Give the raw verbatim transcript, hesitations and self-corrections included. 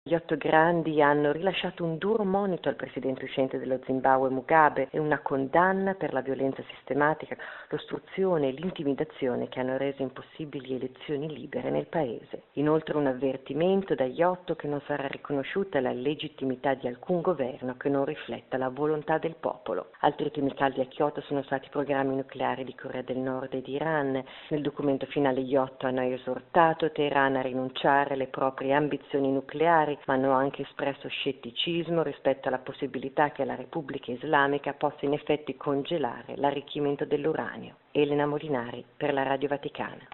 Gli otto grandi hanno rilasciato un duro monito al presidente uscente dello Zimbabwe Mugabe e una condanna per la violenza sistematica, l'ostruzione e l'intimidazione che hanno reso impossibili elezioni libere nel paese. Inoltre un avvertimento dagli otto che non sarà riconosciuta la legittimità di alcun governo che non rifletta la volontà del popolo. Altri temi caldi a Kyoto sono stati i programmi nucleari di Corea del Nord e di Iran. Nel documento finale gli otto hanno esortato Teheran a rinunciare alle proprie ambizioni nucleari, ma hanno anche espresso scetticismo rispetto alla possibilità che la Repubblica Islamica possa in effetti congelare l'arricchimento dell'uranio. Elena Molinari per la Radio Vaticana.